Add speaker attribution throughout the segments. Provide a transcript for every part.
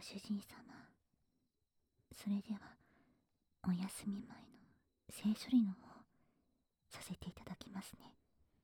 Speaker 1: 主人様、それではお休み前の性処理の方させていただきますね。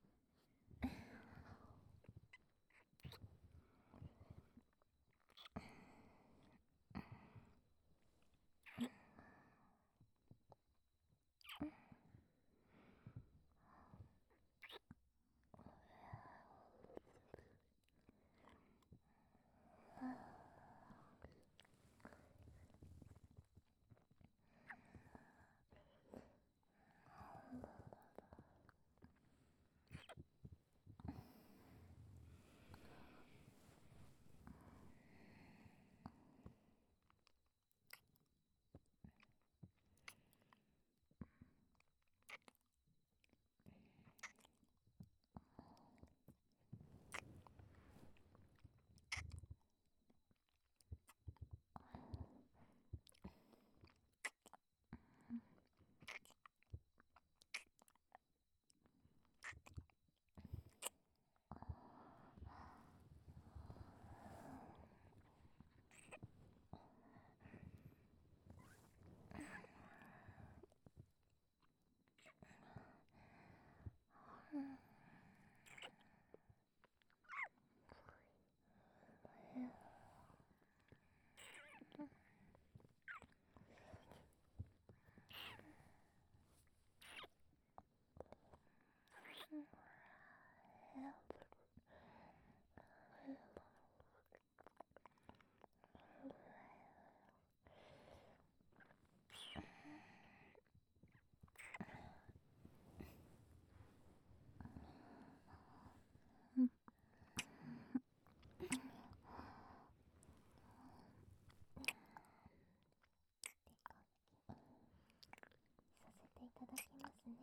Speaker 1: させていただきますね。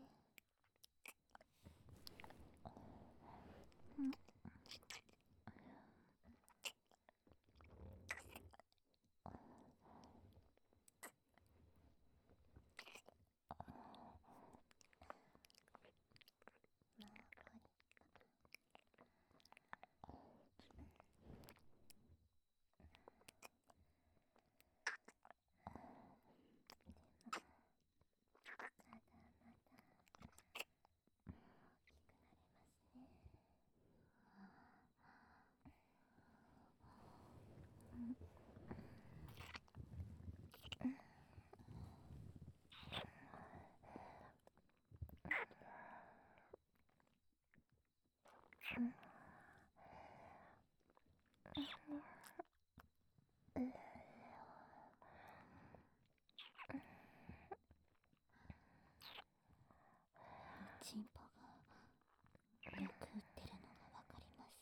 Speaker 1: チンポがよく打ってるのがわかります。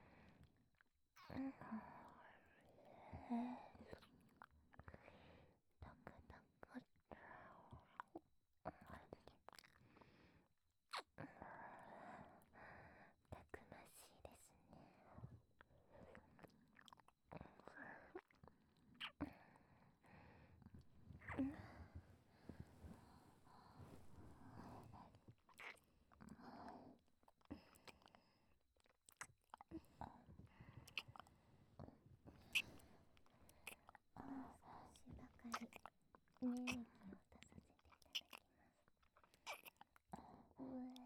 Speaker 1: たくましいですね。少しばかり粘液を出させていただきます。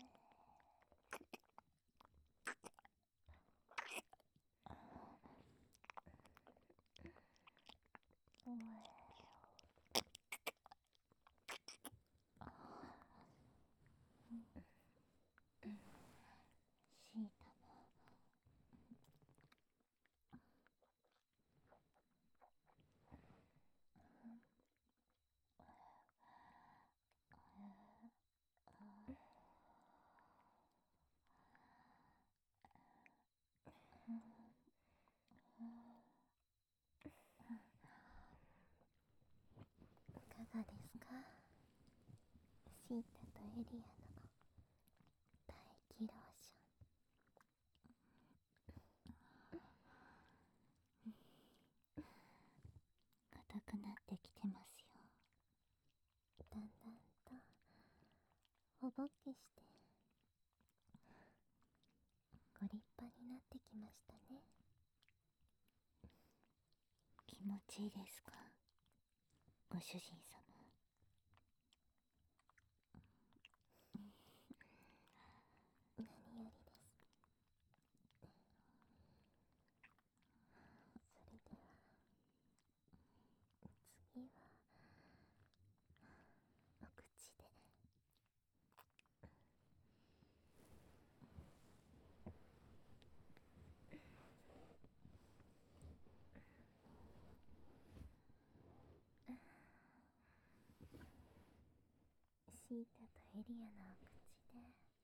Speaker 1: シータもいかがですか？シータとエリアの唾液ローション。硬くなってきてますよ。だんだんとおぼっけしてご立派になってきましたね。気持持ちいいですか、ご主人様。何よりです。それでは次はお口で。シータとエリアのお口で、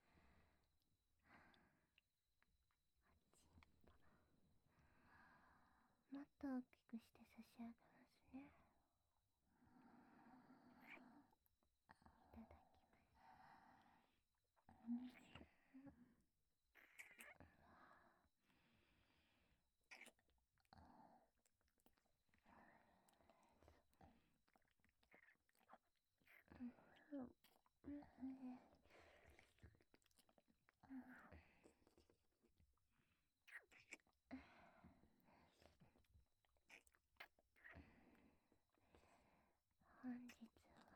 Speaker 1: もっと大きくして差し上げますね。いただきます。本日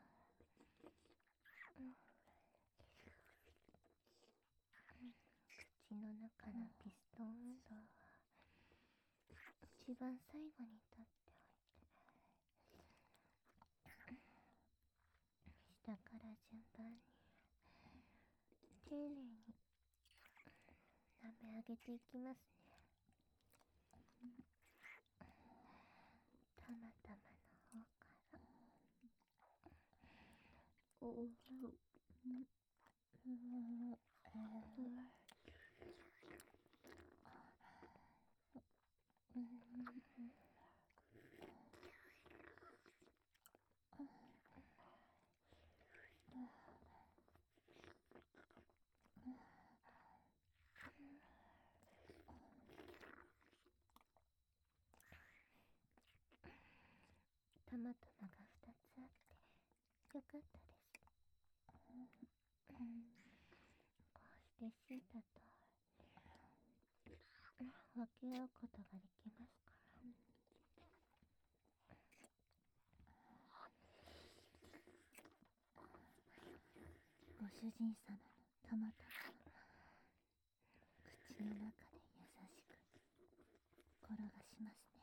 Speaker 1: は、口の中のピストン運動は一番最後にとっておいて、下から順番に丁寧に舐め上げていきますね。たまたまの方からおうたまたまが2つあってよかったです。こうしてシータと分け合うことができますから。ご主人様のたまたま口の中で優しく転がしますね。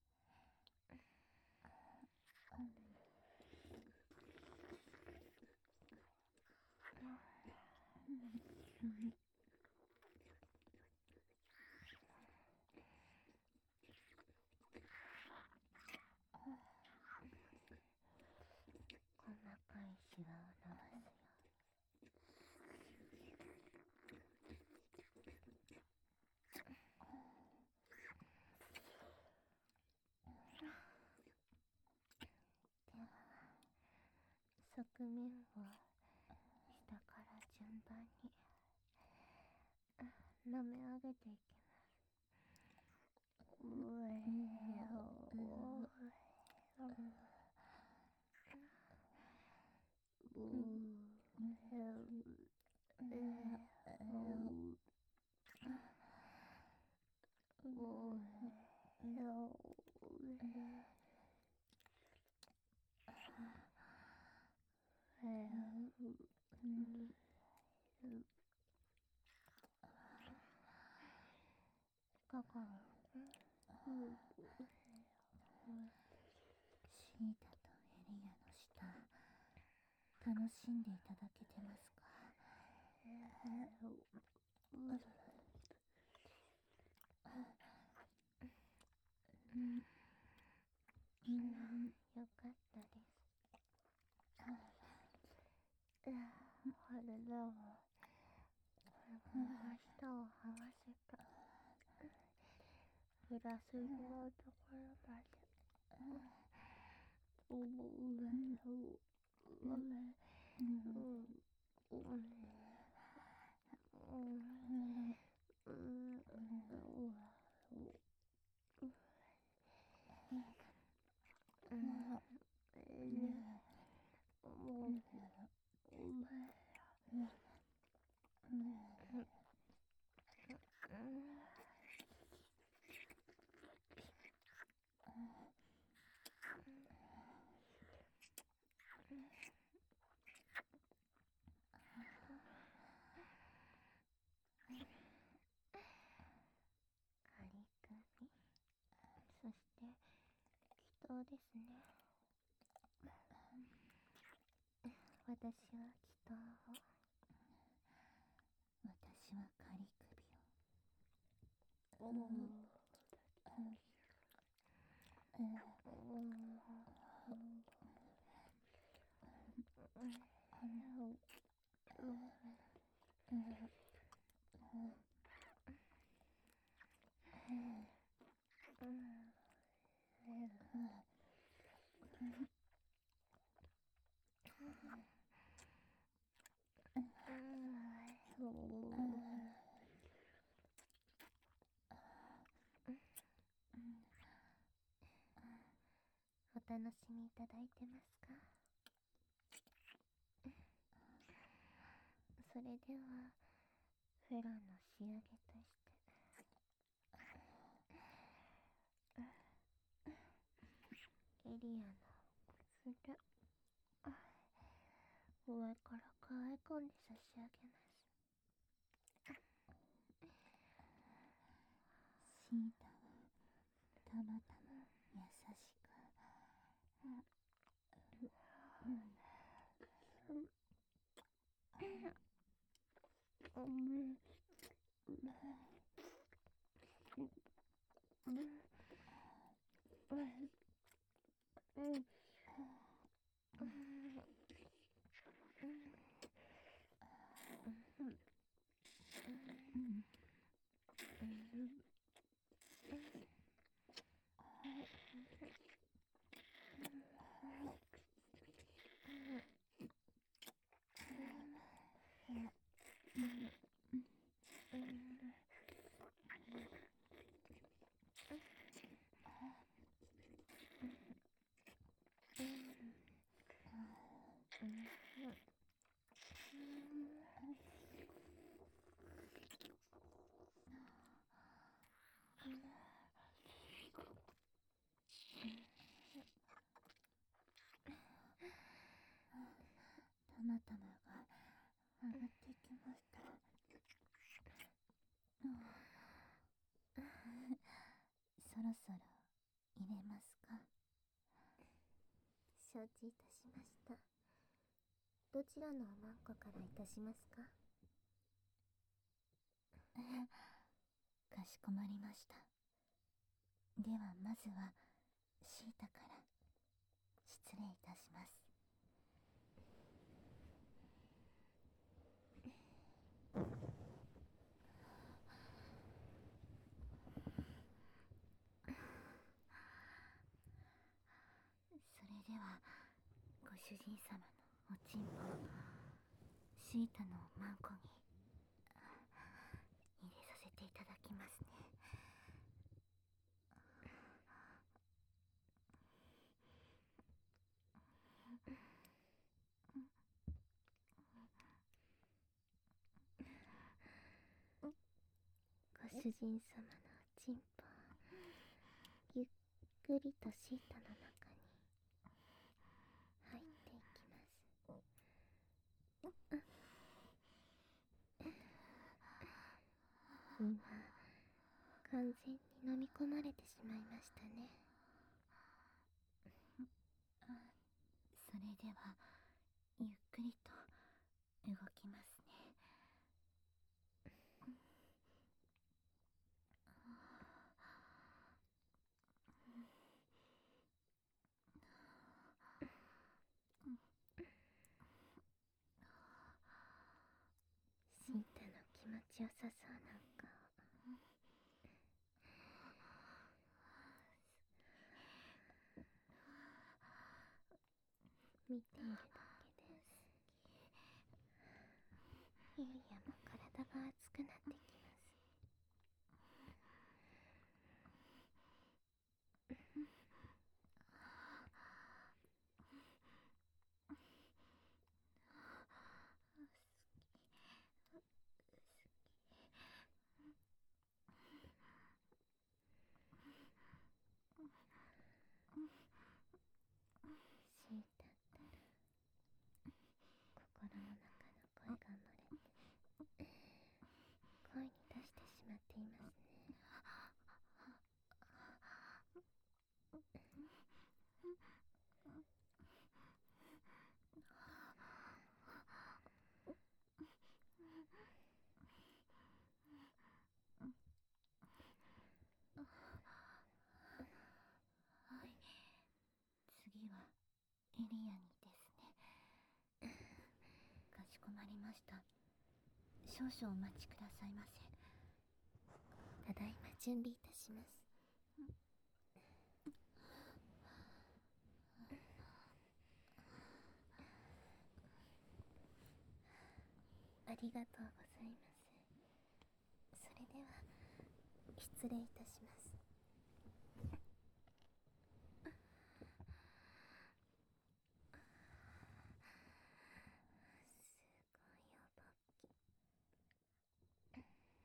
Speaker 1: 細かいシワを伸ばすように。では側面を下から順番に舐め上げていきます。ここシータとエリアの舌、楽しんでいただけてますか？よかったです。あれだわ、舌を合わせたプラスのところまでそうですね。私は祈祷を。
Speaker 2: 私は仮首を。
Speaker 1: お楽しみいただいてますか？それではフェラの仕上げとしてエリアの腕、上から可愛い込んで差し上げます。
Speaker 2: シータはたまたま優しく、たまたまが上がってきました。そろそろ入れますか？
Speaker 1: 承知いたしました。どちらのおまんこからいたしますか？
Speaker 2: かしこまりました。ではまずはシータから失礼いたします。それではご主人様のおちんぽをシータのマンコに入れさせていただきますね。
Speaker 1: ご主人様のおちんぽ、ゆっくりとシータの中に入っていきます。今、完全に飲み込まれてしまいましたね。
Speaker 2: それではゆっくりと動きますね。
Speaker 1: シータの気持ちよさそうな顔、見ているだけでエリアも体が熱くなってきます。シータったら心の中の声が漏れて声に出してしまっていますね。
Speaker 2: まりました。少々お待ちくださいませ。
Speaker 1: ただいま準備いたします。ありがとうございます。それでは失礼いたします。すごいおぼっき。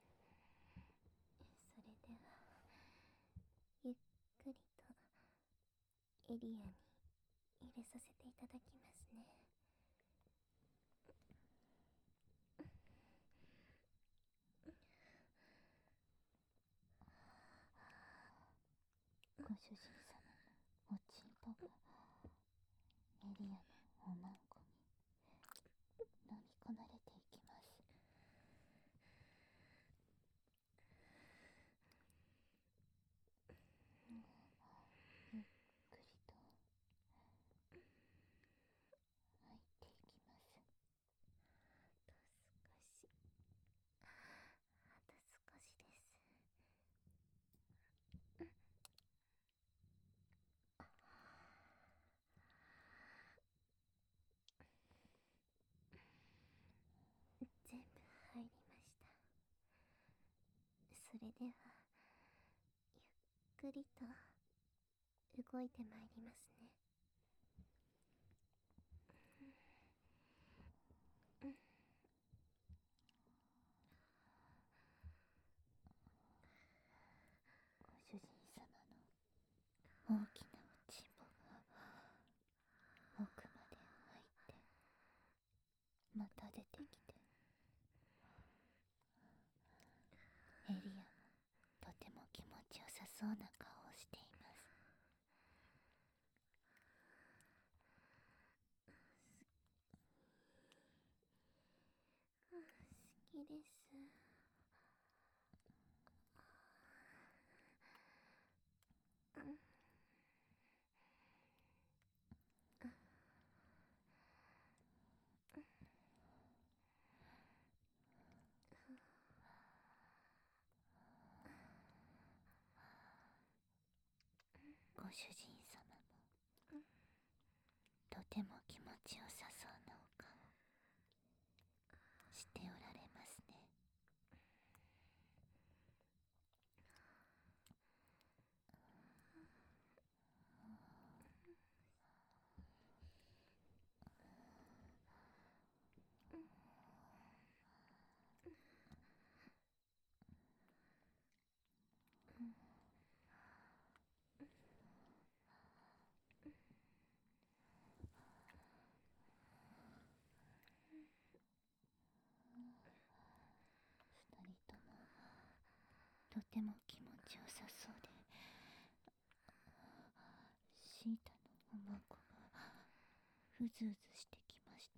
Speaker 1: それではゆっくりとエリアに入れさせていただきますね。
Speaker 2: ご主人様のおちんぽがエリアのおまんこに飲み込まれていきます。ゆっくりと入っていきます。
Speaker 1: あと少しです。全部入りました。それではゆっくりと動いてまいりますね。
Speaker 2: ご主人様の大きなおちんぽが奥まで入ってまた出てきて、エリアもとても気持ちよさそうな顔をしています。
Speaker 1: 好きです。
Speaker 2: ご主人様もとても気持ちよさそうなお顔しておられますね。二人ともとても気持ちよさそうで、シータのおまんこがうずうずしてきました。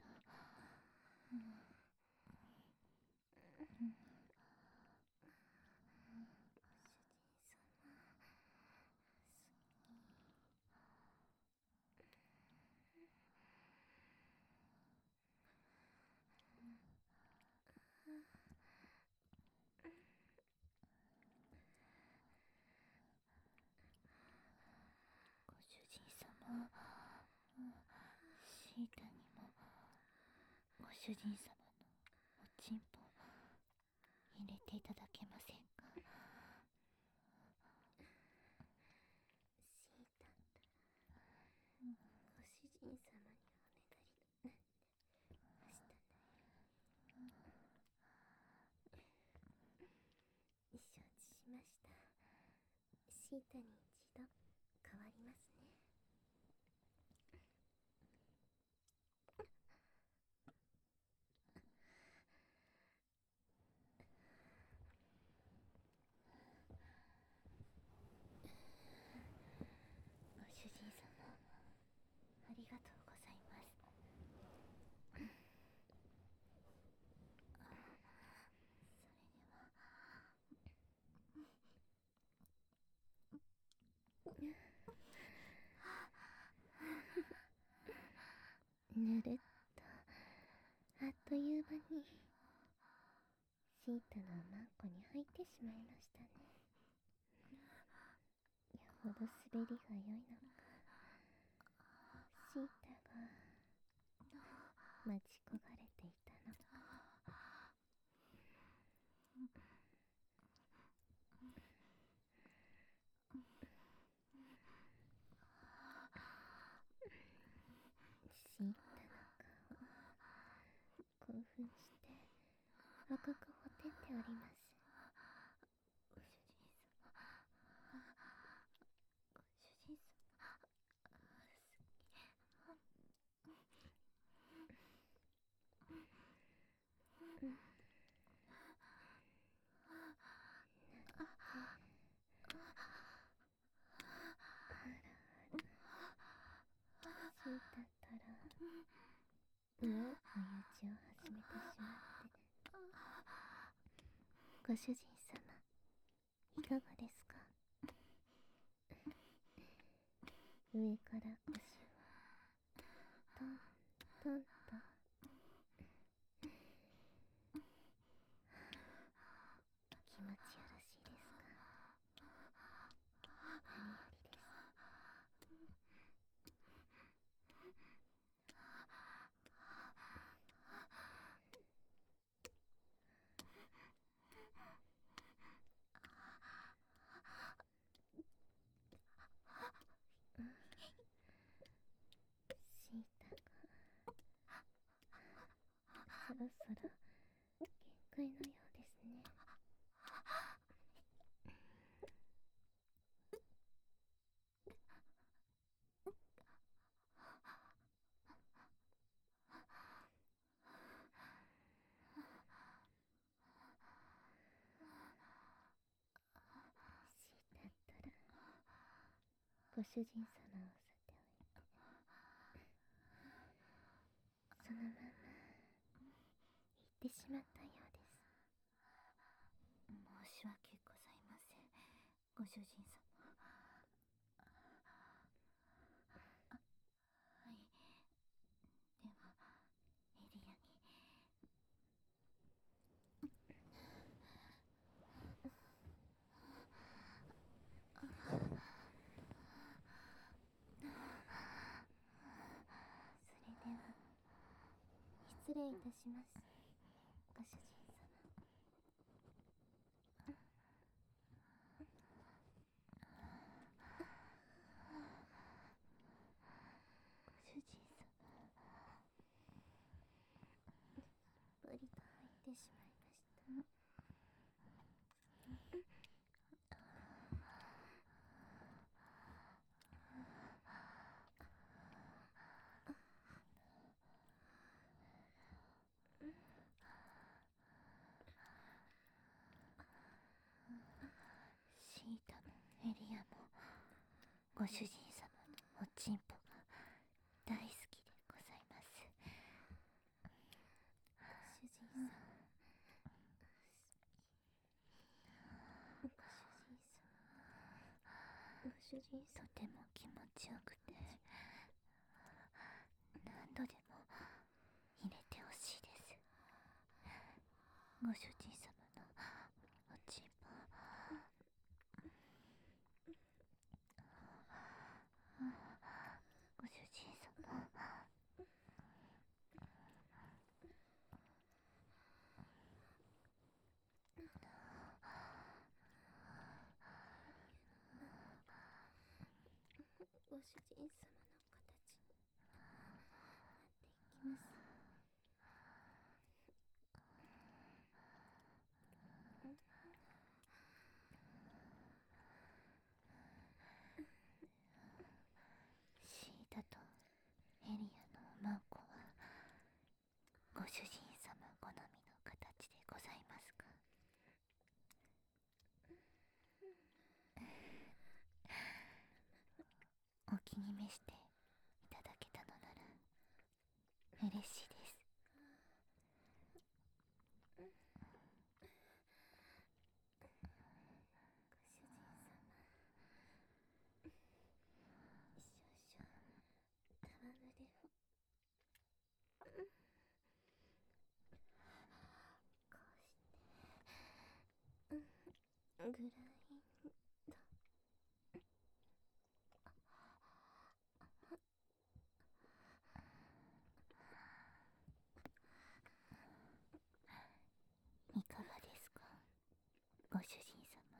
Speaker 2: ご主人様、シータにもご主人様のおちんぽ入れていただけませんか？
Speaker 1: シータったらご主人様におねだりなんてましたね。承知しました。シータに一度変わりますね。
Speaker 2: ご主人様、ありがとうございます。
Speaker 1: ぬるっとあっという間にシータのおまんこに入ってしまいましたね。よほど滑りが良いのか、シータが待ち焦がれていたのか。シータの顔、興奮して赤くほてっております。
Speaker 2: ご主人様、ご主人様、
Speaker 1: シータったらもう追い打ちを始めてしまって。ご主人様、いかがですか？上から腰をトントンと。気持ちよろしいですか？何よりです。シータがそろそろ限界のようですね。シータったらご主人様をさておいて、そのまま行ってしまったようです。
Speaker 2: 申し訳ございません、ご主人様。はい、ではエリアに。
Speaker 1: それでは失礼いたします、ご主人様。
Speaker 2: ご主人様、
Speaker 1: すっぽりと入ってしまいました。
Speaker 2: シータもエリアもご主人様のおちんぽが大好きでございます。
Speaker 1: ご主人様、ご主人様、
Speaker 2: とても気持ちよくて何度でも入れてほしいです。ご主人様のおちんぽ、ご主人様、
Speaker 1: ご主人様の形になっていきます。
Speaker 2: シータとエリアのおまんこはご主人様好みの形でございますか？お気に召していただけたのなら嬉しいです。
Speaker 1: ご主人様、少々戯れを。 グラインド。
Speaker 2: いかがですか、ご主人様。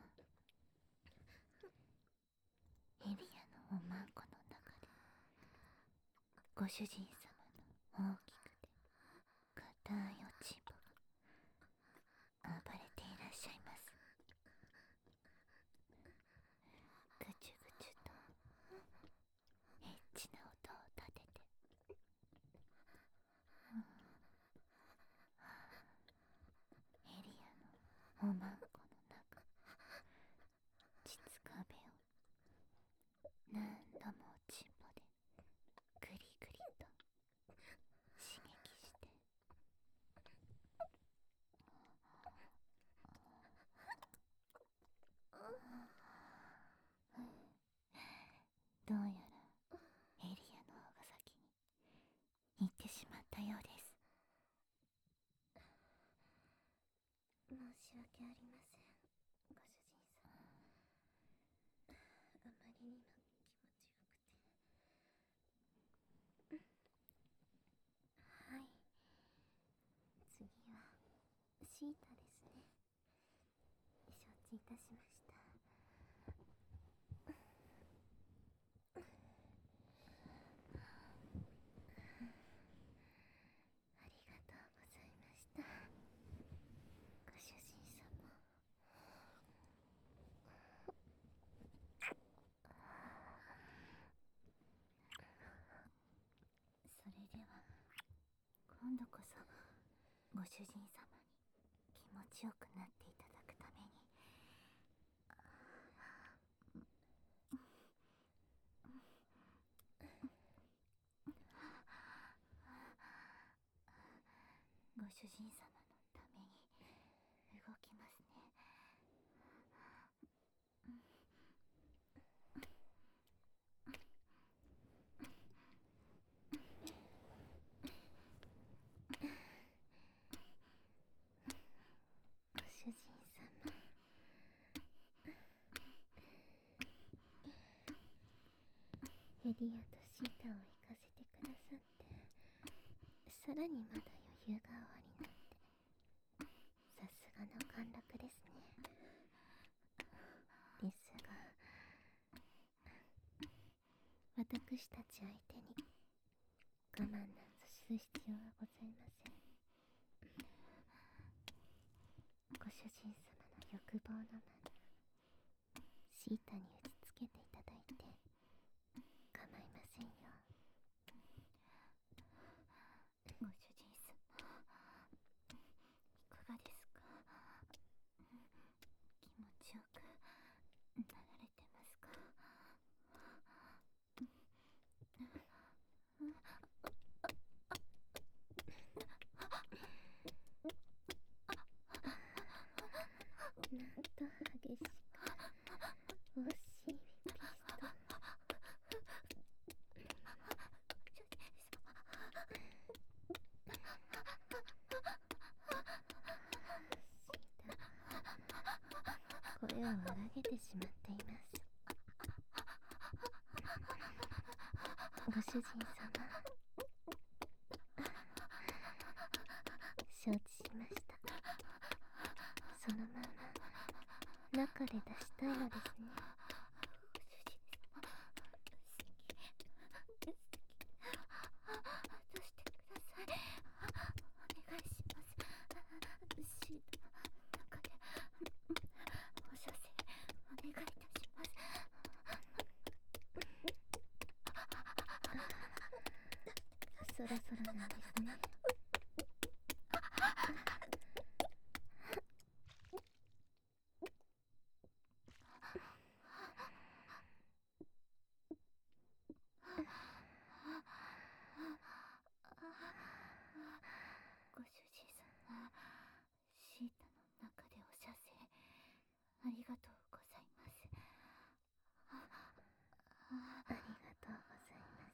Speaker 2: エリアのおまんこの中で、ご主人様の大きくて硬いおちんぽが暴れていらっしゃいます。ぐちゅぐちゅとエッチな音を立てて、エリアのおまんこの中、膣壁を何度もおちんぽでグリグリと刺激して、どうやらエリアの方が先に行ってしまったようです。
Speaker 1: 申し訳ありません、ご主人様。あまりにも気持ちよくて。はい、次はシータですね。承知いたしました。ありがとうございました、ご主人様。
Speaker 2: それでは今度こそご主人様に気持ちよくなっていただくために、ご主人様のために動きますね。
Speaker 1: ご主人様、エリアとシータを行かせてくださって、さらにまだ余裕がおありなんて、さすがの貫禄ですね。ですが、私たち相手に我慢なんぞする必要はございません。ご主人様の欲望のままシータに打ちつけていただいて構いませんよ。
Speaker 2: ご主人様、いかがですか。気持ちよくなられてますか。
Speaker 1: なんと激しく惜しいピストン。声を荒げてしまっています。ご主人様、承知しました。そのまま中で出したいのですね。
Speaker 2: 出してください。お願いします。シートの中で放射線お願いいたします。
Speaker 1: そろそろなんですね。
Speaker 2: ご主人様、シータの中でお射精ありがとうございます。
Speaker 1: ありがとうございます。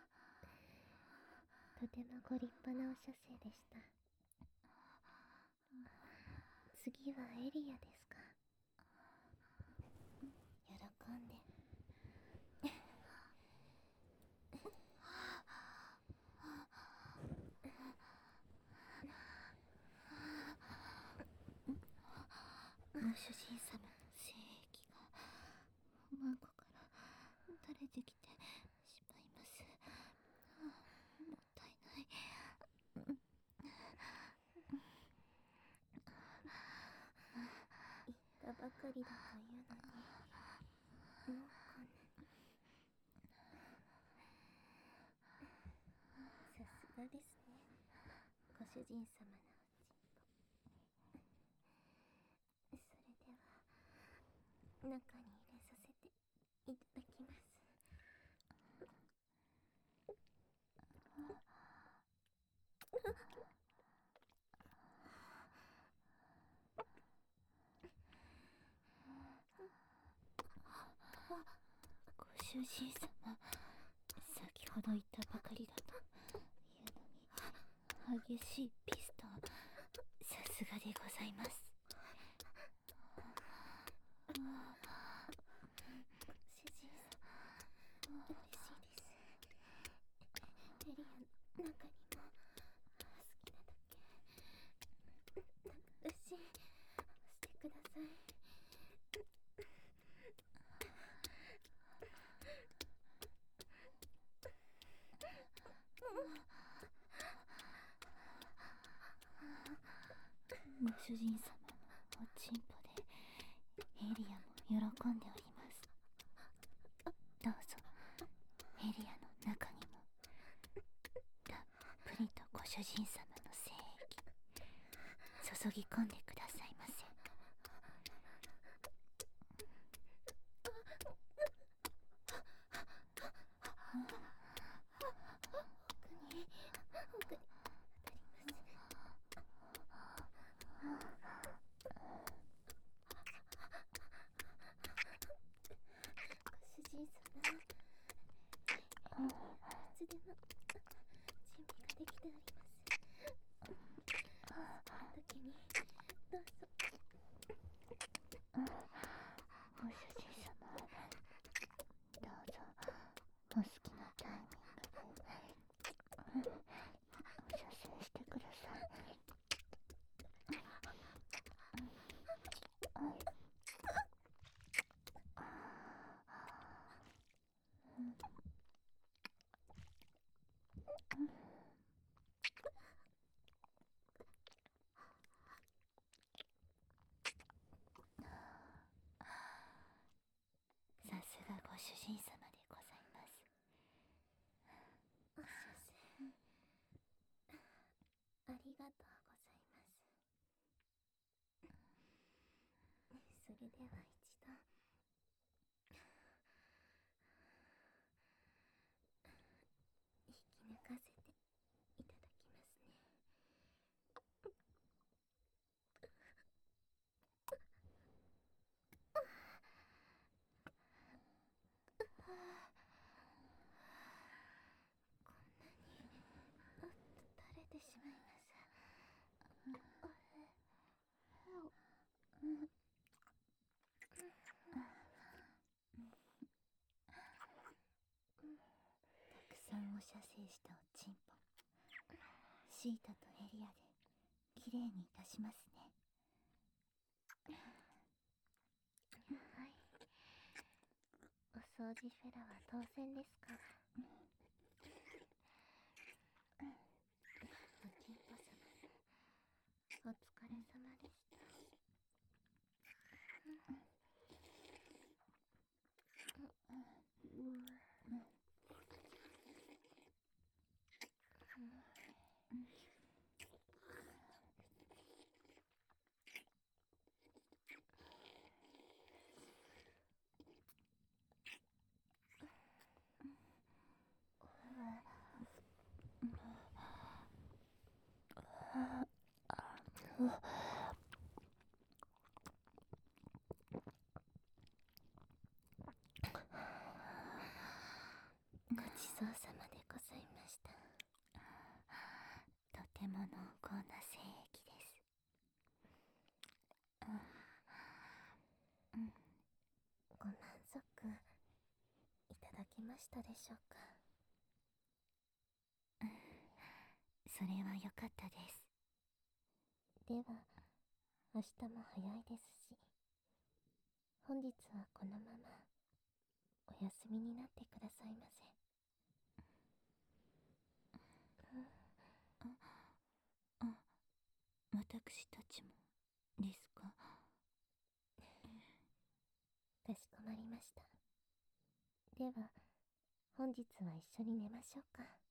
Speaker 1: とてもご立派なお射精でした。次はエリアですか。
Speaker 2: 主人様の精液がおまんこから垂れてきてしまいます。もったいない。
Speaker 1: 言ったばかりだというのに、もうこんなに。さすがですね、ご主人様のおちんぽ。それでは中に入れさせていただきます。
Speaker 2: ご主人様、先ほど言ったばかりだというのに、激しいピストン、さすがでございます。
Speaker 1: 主人様、嬉しいです。エリアの中にも好きなだけ流ししてください。
Speaker 2: ご主人様のおちんぽでエリアも喜んでおります。どうぞエリアの中にもたっぷりとご主人様の精液注ぎ込んでくださいませ。
Speaker 1: 奥に当たります。ご主人様、いつでも準備ができております。好きな時にどうぞ。
Speaker 2: ご主人様、どうぞお好きなタイミングでお射精してください。さすがご主人様でございます。
Speaker 1: お射精ありがとうございます。それでは一度引き抜かせていただきますね。こんなに垂れてしまいます。
Speaker 2: たくさんお射精したおちんぽ、シータとエリアできれいにいたしますね。
Speaker 1: はい。お掃除フェラは当然ですから。おちんぽ様、お疲れ様でした。ごちそうさまでございました。
Speaker 2: とても濃厚な精液です。
Speaker 1: ご満足いただけましたでしょうか。
Speaker 2: それは良かったです。
Speaker 1: では明日も早いですし、 本日はこのままお休みになってくださいませ。
Speaker 2: 私たちもですか？
Speaker 1: かしこまりました。では本日は一緒に寝ましょうか。